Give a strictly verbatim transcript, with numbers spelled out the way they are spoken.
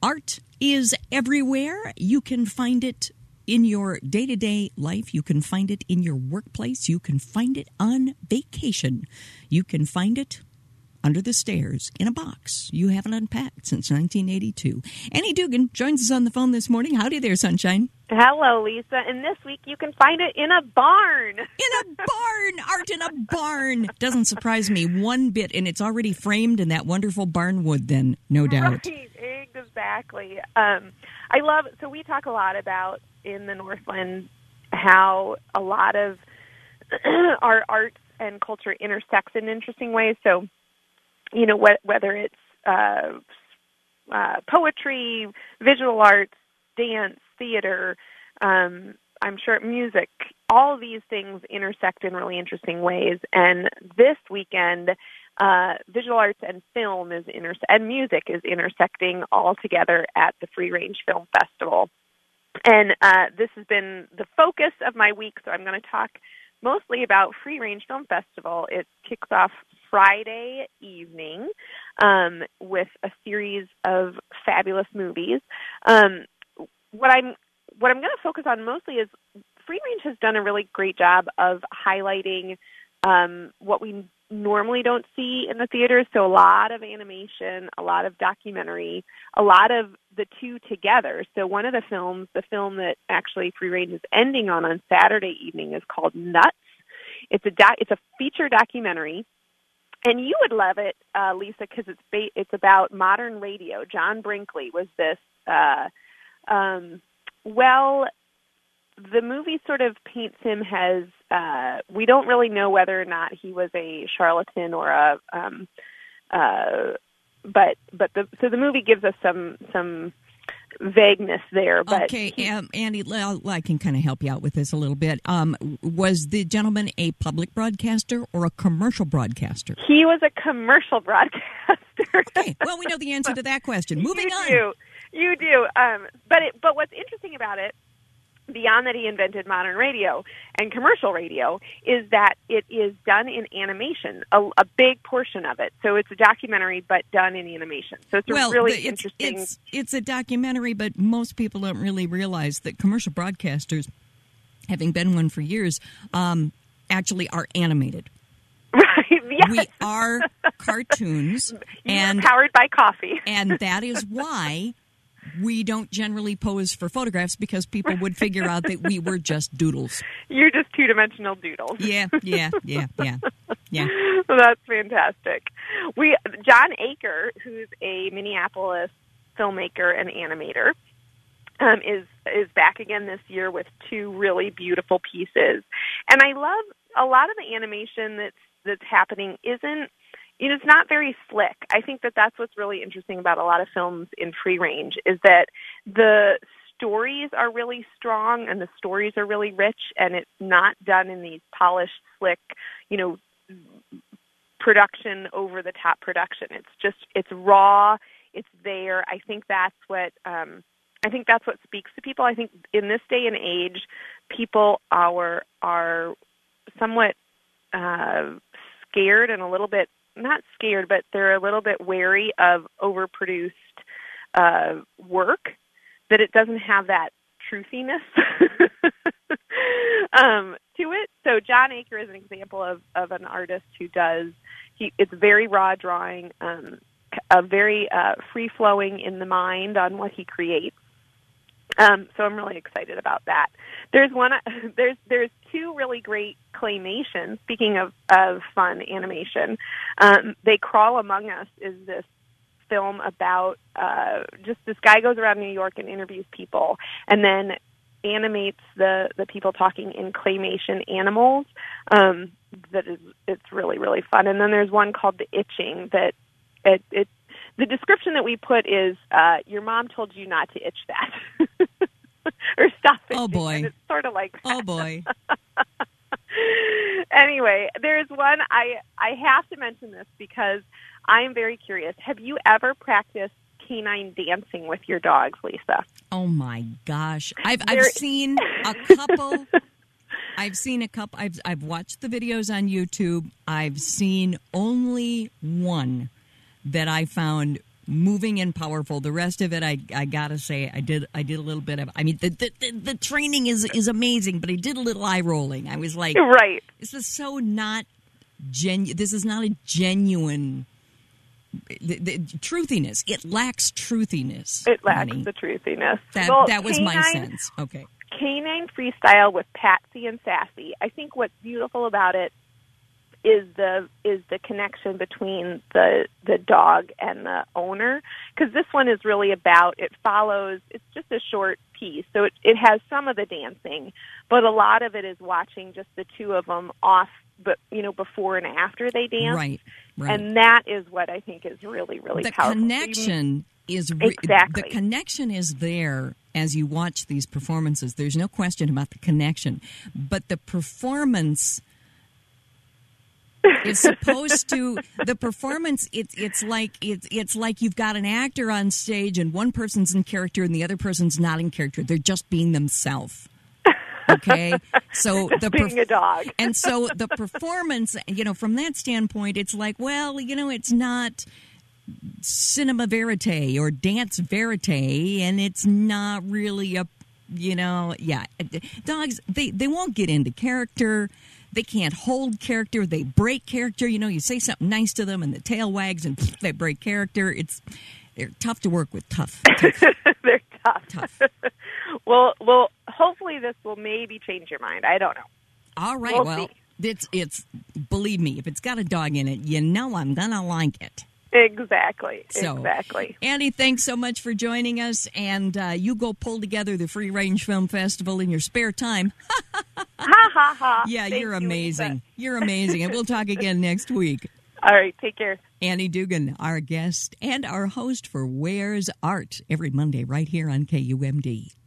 Art is everywhere. You can find it in your day-to-day life. You can find it in your workplace. You can find it on vacation. You can find it under the stairs in a box you haven't unpacked since nineteen eighty-two. Annie Dugan joins us on the phone this morning. Howdy there, Sunshine. Hello, Lisa. And this week you can find it in a barn. In a barn! Art in a barn! Doesn't surprise me one bit, and it's already framed in that wonderful barn wood then, no doubt. Right, exactly. Um, I love, so we talk a lot about in the Northland how a lot of our arts and culture intersects in interesting ways. So, you know, wh- whether it's uh, uh, poetry, visual arts, dance, theater, um, I'm sure music, all of these things intersect in really interesting ways. And this weekend, uh, visual arts and film is inter- and music is intersecting all together at the Free Range Film Festival. And uh, this has been the focus of my week, so I'm going to talk mostly about Free Range Film Festival. It kicks off Friday evening um, with a series of fabulous movies. Um, what I'm what I'm going to focus on mostly is Free Range has done a really great job of highlighting um, what we normally don't see in the theaters. So a lot of animation, a lot of documentary, a lot of the two together. So one of the films, the film that actually Free Range is ending on on Saturday evening, is called Nuts. It's a doc, it's a feature documentary. And you would love it, uh, Lisa, because it's ba- it's about modern radio. John Brinkley was this. Uh, um, well, the movie sort of paints him as uh, we don't really know whether or not he was a charlatan or a. Um, uh, but but the so the movie gives us some some. vagueness there. But okay, um, Andy, I can kind of help you out with this a little bit. Um, was the gentleman a public broadcaster or a commercial broadcaster? He was a commercial broadcaster. Okay, well, we know the answer to that question. Moving you on. Do. You do. Um, but it, but what's interesting about it, beyond that he invented modern radio and commercial radio, is that it is done in animation, a, a big portion of it. So it's a documentary, but done in animation. So it's a well, really it's, interesting... It's, it's a documentary, but most people don't really realize that commercial broadcasters, having been one for years, um, actually are animated. Right, yes. We are cartoons. You and are powered by coffee. And that is why... we don't generally pose for photographs, because people would figure out that we were just doodles. You're just two-dimensional doodles. Yeah, yeah, yeah, yeah, yeah. Well, that's fantastic. We John Aker, who's a Minneapolis filmmaker and animator, um, is is back again this year with two really beautiful pieces. And I love a lot of the animation that's that's happening isn't. You know, it's not very slick. I think that that's what's really interesting about a lot of films in Free Range, is that the stories are really strong and the stories are really rich, and it's not done in these polished, slick, you know, production, over-the-top production. It's just, it's raw, it's there. I think that's what, um, I think that's what speaks to people. I think in this day and age, people are, are somewhat uh, scared and a little bit, not scared, but they're a little bit wary of overproduced uh, work, that it doesn't have that truthiness um, to it. So John Aker is an example of, of an artist who does, he, it's very raw drawing, um, a very uh, free-flowing in the mind on what he creates. Um, so I'm really excited about that. There's one. There's there's two really great claymations. Speaking of, of fun animation, um, They Crawl Among Us is this film about uh, just this guy goes around New York and interviews people, and then animates the, the people talking in claymation animals. Um, that is, it's really really fun. And then there's one called The Itching that it. it The description that we put is, uh, your mom told you not to itch that. Or stop itching. Oh, boy. And it's sort of like that. Oh, boy. Anyway, there's one, I, I have to mention this because I am very curious. Have you ever practiced canine dancing with your dogs, Lisa? Oh, my gosh. I've, There- I've seen a couple... I've seen a couple... I've, I've watched the videos on YouTube. I've seen only one that I found moving and powerful. The rest of it, I I gotta say, I did I did a little bit of. I mean, the the, the, the training is is amazing, but I did a little eye rolling. I was like, right, this is so not genu. This is not a genuine. The, the truthiness. It lacks truthiness. It lacks honey. the truthiness. That well, that was Canine, my sense. Okay. Canine Freestyle with Patsy and Sassy. I think what's beautiful about it is the is the connection between the the dog and the owner, because this one is really about, it follows, it's just a short piece, so it, it has some of the dancing, but a lot of it is watching just the two of them off, but you know, before and after they dance. Right, right. And that is what I think is really, really the powerful. connection is re- exactly the connection is there as you watch these performances. There's no question about the connection, but the performance is supposed to the performance. It's it's like it's it's like you've got an actor on stage and one person's in character and the other person's not in character. They're just being themselves. Okay, so the being a dog, and so the performance, you know, from that standpoint, it's like, well, you know, it's not cinema verite or dance verite, and it's not really a, you know, yeah, dogs, they they won't get into character. They can't hold character. They break character. You know, you say something nice to them and the tail wags and pff, they break character. It's they're tough to work with. Tough. tough. They're tough. Tough. well, well, hopefully this will maybe change your mind. I don't know. All right. We'll well, see. it's it's believe me, if it's got a dog in it, you know I'm gonna like it. Exactly. So, exactly. Annie, thanks so much for joining us, and uh, you go pull together the Free Range Film Festival in your spare time. ha ha ha! Yeah, Thank you're you, amazing. Lisa. You're amazing, and we'll talk again next week. All right, take care. Annie Dugan, our guest and our host for Where's Art, every Monday right here on K U M D.